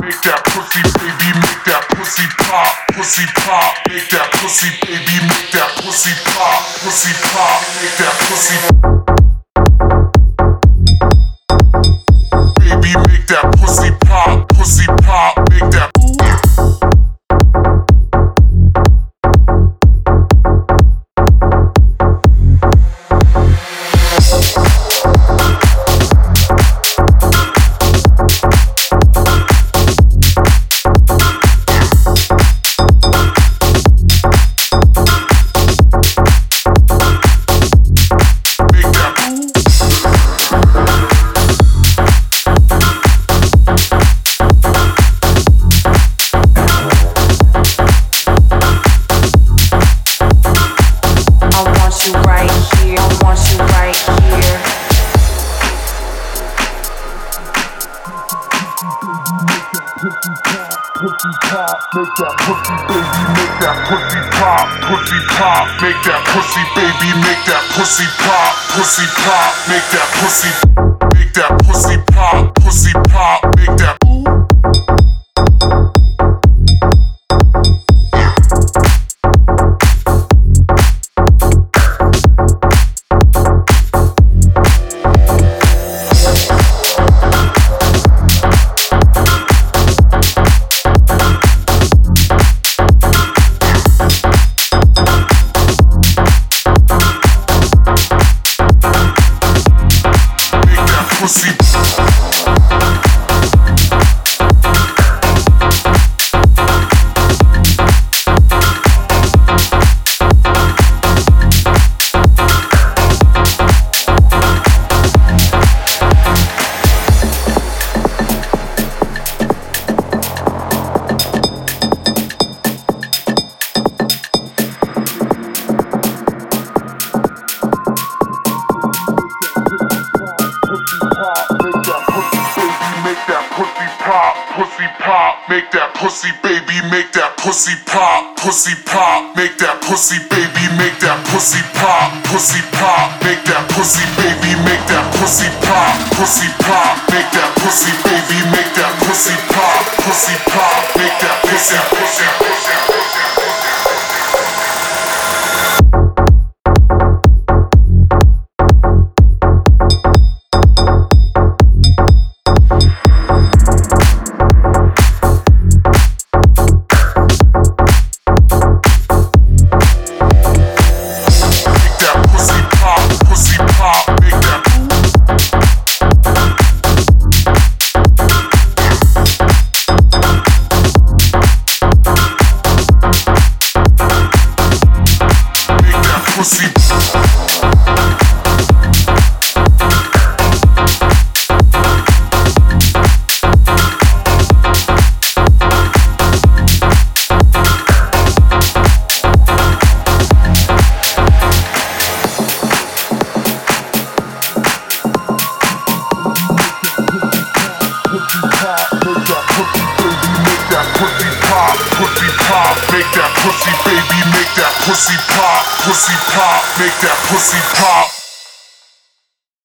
make that pussy baby, make that pussy pop, pussy pop, make that pussy baby, make that pussy pop, make that pussy baby, make that pussy pop, make that make that pussy baby, make that pussy pop, make that pussy baby, make that pussy pop, make that pussy pop, make that pussy. Pussy pop, make that pussy baby, make that pussy pop, make that pussy baby, make that pussy pop, make that pussy baby, make that pussy pop, make that pussy baby, make that pussy pop, make that pussy. Pussy. Make that pussy baby, make that pussy pop, make that pussy pop.